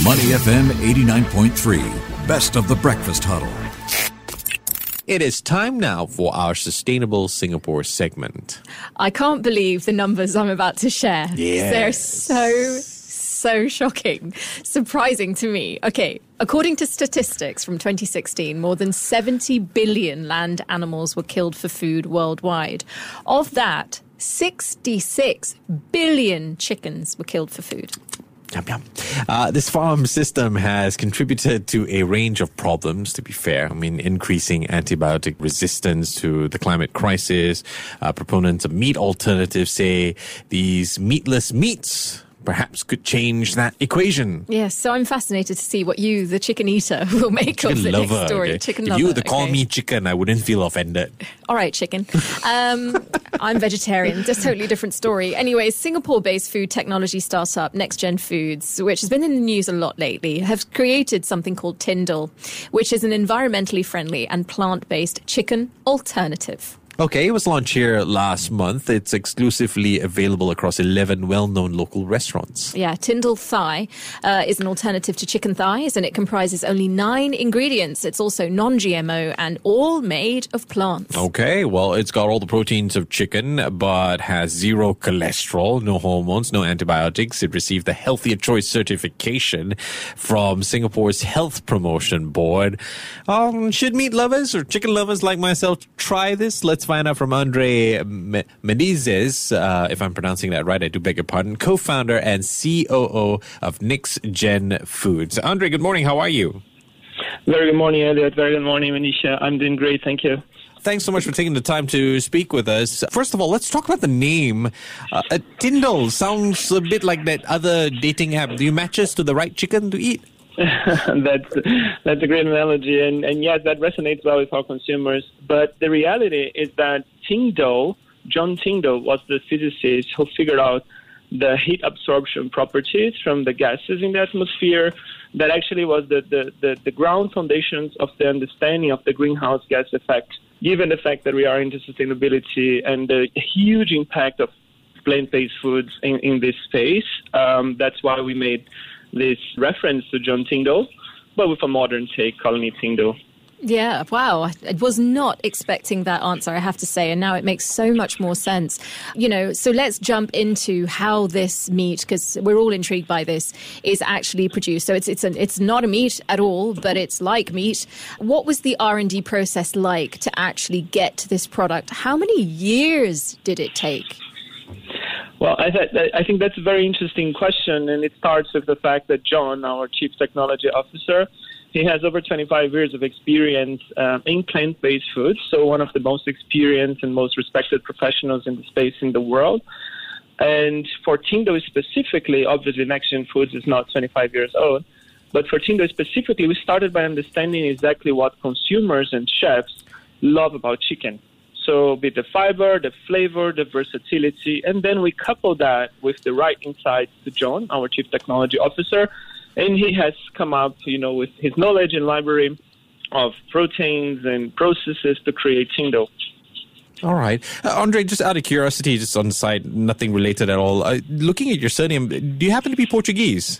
Money FM 89.3, best of the breakfast huddle. It is time now for our Sustainable Singapore segment. I can't believe the numbers I'm about to share. Yes. They're so shocking, surprising to me. Okay, according to statistics from 2016, more than 70 billion land animals were killed for food worldwide. Of that, 66 billion chickens were killed for food. Yum, yum. This farm system has contributed to a range of problems, to be fair. I mean, increasing antibiotic resistance to the climate crisis. Proponents of meat alternatives say these meatless meats perhaps could change that equation. Yes, so I'm fascinated to see what you, the chicken eater, will make of the next story. Okay. Chicken if lover. you were to call me chicken, I wouldn't feel offended. All right, chicken. I'm vegetarian. Just totally different story. Anyway, Singapore-based food technology startup NextGen Foods, which has been in the news a lot lately, have created something called Tyndall, which is an environmentally friendly and plant-based chicken alternative. Okay, it was launched here last month. It's exclusively available across 11 well-known local restaurants. Yeah, Tyndall Thigh is an alternative to chicken thighs, and it comprises only 9 ingredients. It's also non-GMO and all made of plants. Okay, well, it's got all the proteins of chicken, but has 0 cholesterol, no hormones, no antibiotics. It received the Healthier Choice certification from Singapore's Health Promotion Board. Should meat lovers or chicken lovers like myself try this? Let's find out from Andre Menezes, if I'm pronouncing that right, I do beg your pardon, co-founder and COO of NextGen Foods. Andre, good morning. How are you? Very good morning, Elliot. Very good morning, Manisha. I'm doing great. Thank you. Thanks so much for taking the time to speak with us. First of all, let's talk about the name. Tyndall sounds a bit like that other dating app. Do you match us to the right chicken to eat? That's a great analogy, and yes, that resonates well with our consumers. But the reality is that John Tyndall, was the physicist who figured out the heat absorption properties from the gases in the atmosphere. That actually was the ground foundations of the understanding of the greenhouse gas effect, given the fact that we are into sustainability and the huge impact of plant-based foods in this space. That's why we made this reference to John Tyndall, but with a modern take, calling it Tyndall. Yeah, wow. I was not expecting that answer, I have to say, and now it makes so much more sense. So let's jump into how this meat, because we're all intrigued by this, is actually produced. So it's not a meat at all, but it's like meat. What was the R&D process like to actually get to this product? How many years did it take? Well, I think that's a very interesting question, and it starts with the fact that John, our Chief Technology Officer, he has over 25 years of experience in plant-based foods, so one of the most experienced and most respected professionals in the space in the world. And for Tyndall specifically, obviously NextGen Foods is not 25 years old, but for Tyndall specifically, we started by understanding exactly what consumers and chefs love about chicken. So be the fiber, the flavor, the versatility, and then we couple that with the right insights to John, our Chief Technology Officer, and he has come up, with his knowledge and library of proteins and processes to create Tyndall. All right. Andre, just out of curiosity, just on the side, nothing related at all. Looking at your surname, do you happen to be Portuguese?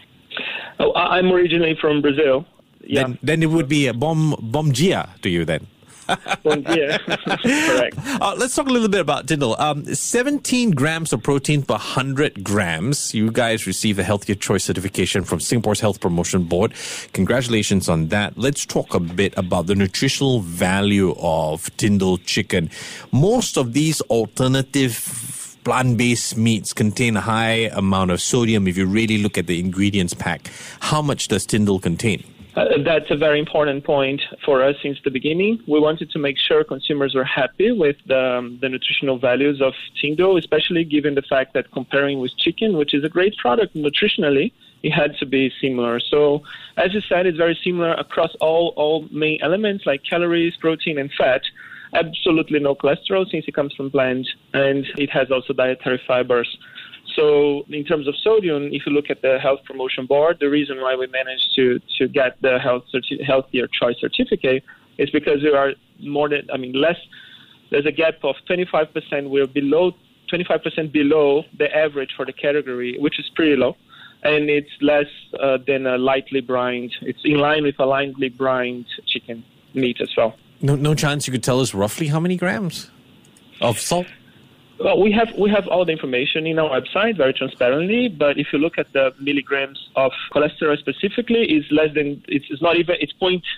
Oh, I'm originally from Brazil. Yeah. Then it would be a bom dia to you then. Yeah, correct. Let's talk a little bit about Tyndall. 17 grams of protein per 100 grams. You guys received the Healthier Choice certification from Singapore's Health Promotion Board. Congratulations on that. Let's talk a bit about the nutritional value of Tyndall chicken. Most of these alternative plant-based meats contain a high amount of sodium if you really look at the ingredients pack. How much does Tyndall contain? That's a very important point for us since the beginning. We wanted to make sure consumers were happy with the nutritional values of Tyndall, especially given the fact that comparing with chicken, which is a great product nutritionally, it had to be similar. So, as you said, it's very similar across all main elements like calories, protein, and fat. Absolutely no cholesterol since it comes from plants, and it has also dietary fibers. So in terms of sodium, if you look at the Health Promotion Board, the reason why we managed to get the Healthier Choice certificate is because we are less. There's a gap of 25%. We're 25% below the average for the category, which is pretty low. and it's less than a lightly brined. It's in line with a lightly brined chicken meat as well. No chance you could tell us roughly how many grams of salt? Well, we have all the information in our website very transparently, but if you look at the milligrams of cholesterol specifically, it's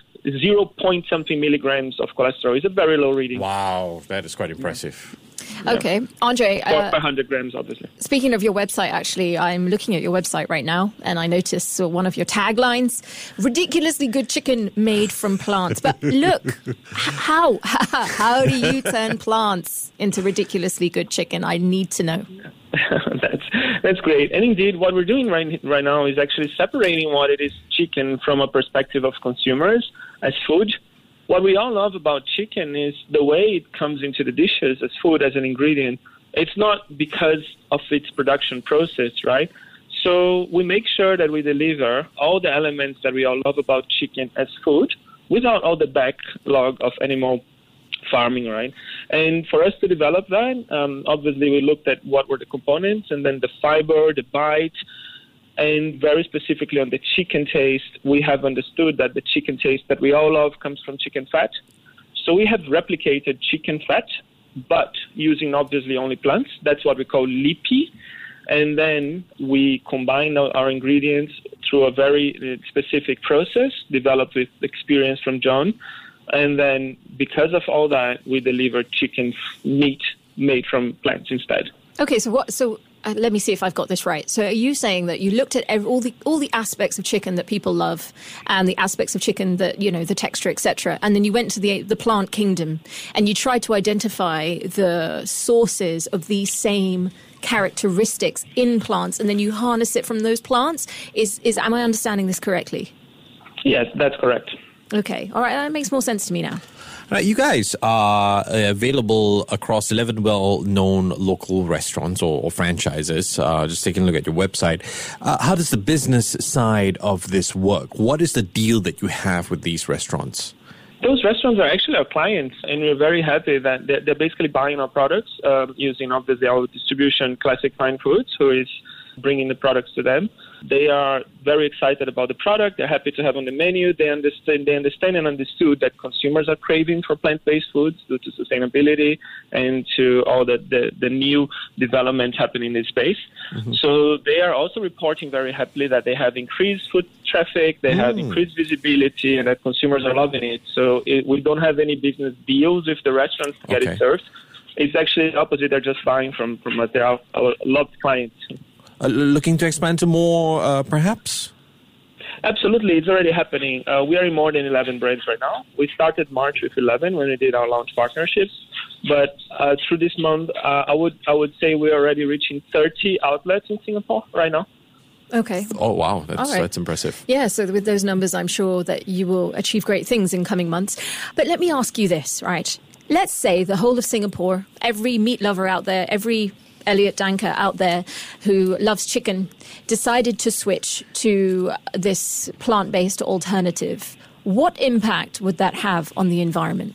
0 something milligrams of cholesterol. It's a very low reading. Wow, that is quite impressive. Okay, Andre. Per 100 grams, obviously. Speaking of your website, actually, I'm looking at your website right now, and I noticed one of your taglines: "Ridiculously good chicken made from plants." But look, how do you turn plants into ridiculously good chicken? I need to know. That's great. And indeed, what we're doing right now is actually separating what it is chicken from a perspective of consumers as food. What we all love about chicken is the way it comes into the dishes as food, as an ingredient. It's not because of its production process, right? So we make sure that we deliver all the elements that we all love about chicken as food without all the backlog of animal farming, right? And for us to develop that, obviously we looked at what were the components, and then the fiber, the bite, and very specifically on the chicken taste, we have understood that the chicken taste that we all love comes from chicken fat. So we have replicated chicken fat, but using obviously only plants. That's what we call LIPI. And then we combine our ingredients through a very specific process developed with experience from John. And then because of all that, we deliver chicken meat made from plants instead. Okay, so let me see if I've got this right. So are you saying that you looked at all the aspects of chicken that people love, and the aspects of chicken that, the texture, etc., and then you went to the plant kingdom and you tried to identify the sources of these same characteristics in plants, and then you harness it from those plants? Am I understanding this correctly? Yes, that's correct. Okay, all right, that makes more sense to me now. You guys are available across 11 well-known local restaurants or franchises. Just taking a look at your website. How does the business side of this work? What is the deal that you have with these restaurants? Those restaurants are actually our clients, and we're very happy that they're basically buying our products using, obviously, our distribution, Classic Fine Foods, who is bringing the products to them. They are very excited about the product. They're happy to have on the menu. They understand and understood that consumers are craving for plant-based foods due to sustainability and to all the new development happening in this space. Mm-hmm. So they are also reporting very happily that they have increased foot traffic, they have increased visibility, and that consumers are loving it. So we don't have any business deals with the restaurants to get it served. It's actually the opposite. They're just buying from us. They're our loved clients. Looking to expand to more, perhaps? Absolutely. It's already happening. We are in more than 11 brands right now. We started March with 11 when we did our launch partnerships. But through this month, I would say we're already reaching 30 outlets in Singapore right now. Okay. Oh, wow. That's impressive. Yeah, so with those numbers, I'm sure that you will achieve great things in coming months. But let me ask you this, right? Let's say the whole of Singapore, every meat lover out there, every Elliot Danker out there who loves chicken, decided to switch to this plant-based alternative. What impact would that have on the environment?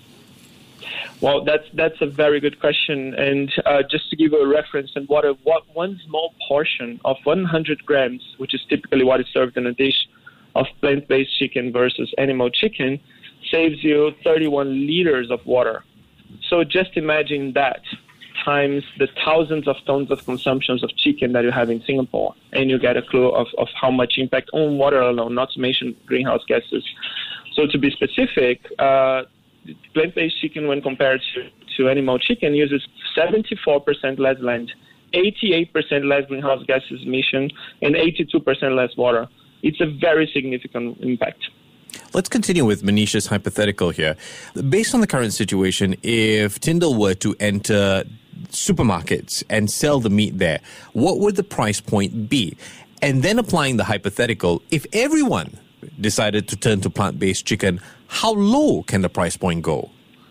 Well, that's a very good question. And just to give you a reference, and what one small portion of 100 grams, which is typically what is served in a dish of plant-based chicken versus animal chicken, saves you 31 liters of water. So just imagine that times the thousands of tons of consumptions of chicken that you have in Singapore, and you get a clue of how much impact on water alone, not to mention greenhouse gases. So to be specific, plant-based chicken, when compared to animal chicken, uses 74% less land, 88% less greenhouse gases emission, and 82% less water. It's a very significant impact. Let's continue with Manisha's hypothetical here. Based on the current situation, if Tyndall were to enter supermarkets and sell the meat there, what would the price point be? And then applying the hypothetical, if everyone decided to turn to plant-based chicken, how low can the price point go?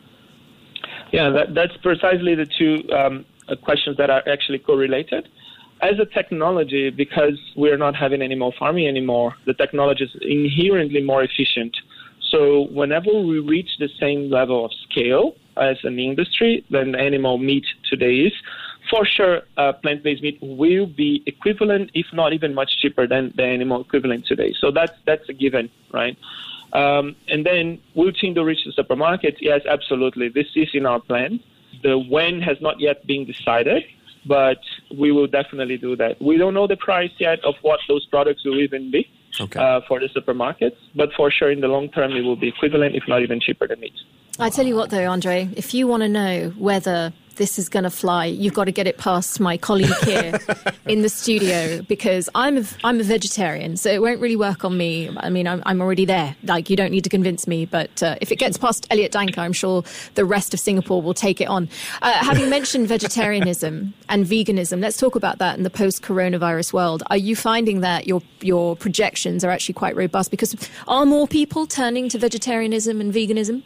Yeah, that's precisely the two questions that are actually correlated. As a technology, because we're not having animal farming anymore, the technology is inherently more efficient. So whenever we reach the same level of scale as an industry than animal meat today is, for sure, plant-based meat will be equivalent, if not even much cheaper than the animal equivalent today. So that's a given, right? And then will Tindo reach the supermarket? Yes, absolutely. This is in our plan. The when has not yet been decided, but we will definitely do that. We don't know the price yet of what those products will even be for the supermarkets, but for sure in the long term it will be equivalent, if not even cheaper than meat. I tell you what, though, Andre, if you want to know whether this is going to fly, you've got to get it past my colleague here in the studio, because I'm a vegetarian, so it won't really work on me. I mean, I'm already there. Like, you don't need to convince me, but if it gets past Elliot Danker, I'm sure the rest of Singapore will take it on. Having mentioned vegetarianism and veganism, let's talk about that in the post-coronavirus world. Are you finding that your projections are actually quite robust? Because are more people turning to vegetarianism and veganism?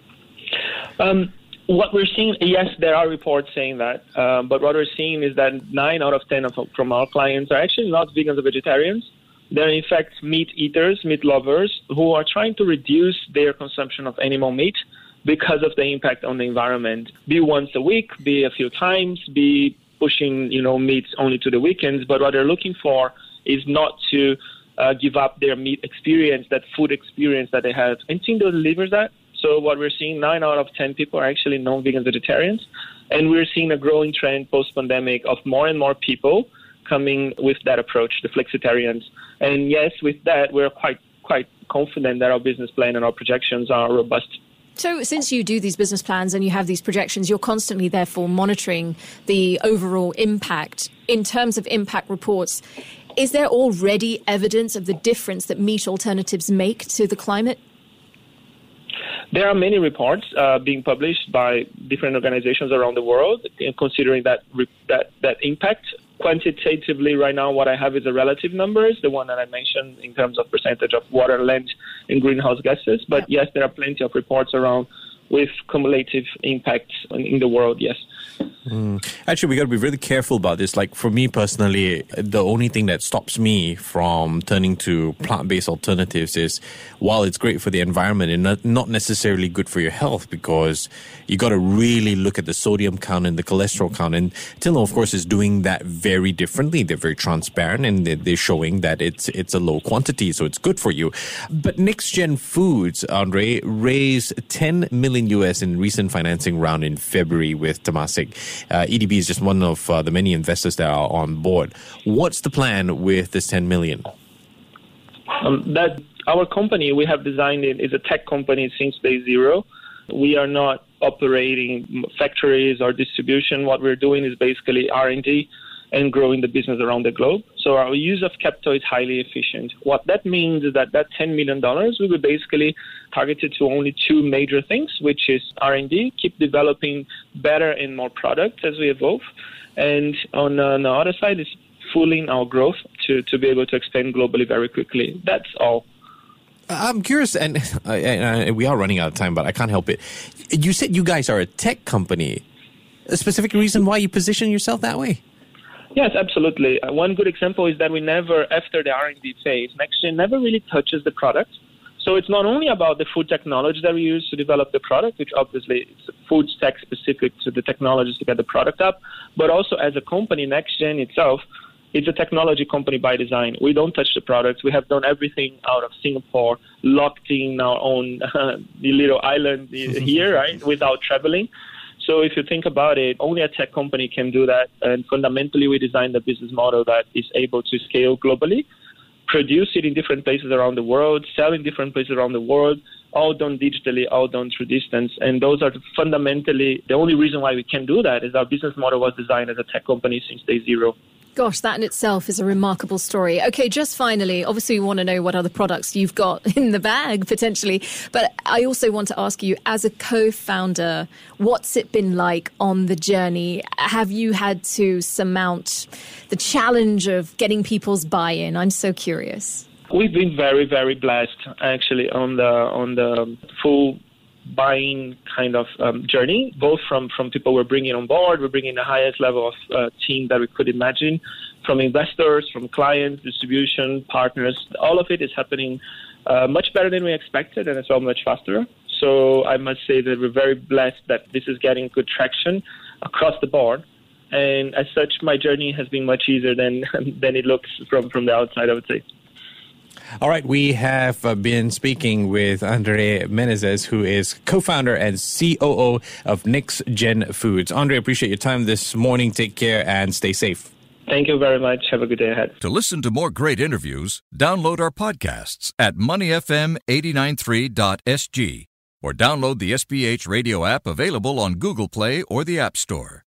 What we're seeing, yes, there are reports saying that, but what we're seeing is that 9 out of 10 from our clients are actually not vegans or vegetarians. They're in fact meat eaters, meat lovers, who are trying to reduce their consumption of animal meat because of the impact on the environment. Be once a week, be a few times, be pushing meat only to the weekends. But what they're looking for is not to give up their meat experience, that food experience that they have. And Tindo delivers that. So what we're seeing, 9 out of 10 people are actually non-vegan vegetarians. And we're seeing a growing trend post-pandemic of more and more people coming with that approach, the flexitarians. And yes, with that, we're quite confident that our business plan and our projections are robust. So since you do these business plans and you have these projections, you're constantly, therefore, monitoring the overall impact. In terms of impact reports, is there already evidence of the difference that meat alternatives make to the climate? There are many reports being published by different organizations around the world considering that impact. Quantitatively, right now, what I have is the relative numbers, the one that I mentioned in terms of percentage of water, land, and greenhouse gases. But yes, there are plenty of reports around with cumulative impacts in the world, yes. Actually, we got to be really careful about this. Like, for me personally, the only thing that stops me from turning to plant-based alternatives is, while it's great for the environment and not necessarily good for your health, because you got to really look at the sodium count and the cholesterol count. And Tindo, of course, is doing that very differently. They're very transparent, and they're showing that it's a low quantity, so it's good for you. But Next Gen Foods, Andre, raised $10 million US in recent financing round in February with Temasek. EDB is just one of the many investors that are on board. What's the plan with this $10 million? That our company, we have designed it, is a tech company since day zero. We are not operating factories or distribution. What we're doing is basically R&D and growing the business around the globe. So our use of capital is highly efficient. What that means is that $10 million will be basically targeted to only two major things, which is R&D, keep developing better and more products as we evolve. And on the other side is fueling our growth to be able to expand globally very quickly. That's all. I'm curious, and we are running out of time, but I can't help it. You said you guys are a tech company. A specific reason why you position yourself that way? Yes, absolutely. One good example is that we never, after the R&D phase, NextGen never really touches the product. So it's not only about the food technology that we use to develop the product, which obviously it's food stack specific to the technologies to get the product up, but also as a company, NextGen itself, it's a technology company by design. We don't touch the products. We have done everything out of Singapore, locked in our own little island here, right, without traveling. So if you think about it, only a tech company can do that. And fundamentally, we designed a business model that is able to scale globally, produce it in different places around the world, sell in different places around the world, all done digitally, all done through distance. And those are fundamentally the only reason why we can do that is our business model was designed as a tech company since day zero. Gosh, that in itself is a remarkable story. Okay, just finally, obviously we want to know what other products you've got in the bag, potentially. But I also want to ask you, as a co-founder, what's it been like on the journey? Have you had to surmount the challenge of getting people's buy-in? I'm so curious. We've been very, very blessed, actually, on the full buying kind of journey, both from people we're bringing on board. We're bringing the highest level of team that we could imagine, from investors, from clients, distribution, partners. All of it is happening much better than we expected, and it's all much faster. So I must say that we're very blessed that this is getting good traction across the board. And as such, my journey has been much easier than it looks from the outside, I would say. All right, we have been speaking with Andre Menezes, who is co-founder and COO of Next Gen Foods. Andre, appreciate your time this morning. Take care and stay safe. Thank you very much. Have a good day ahead. To listen to more great interviews, download our podcasts at moneyfm893.sg or download the SPH radio app available on Google Play or the App Store.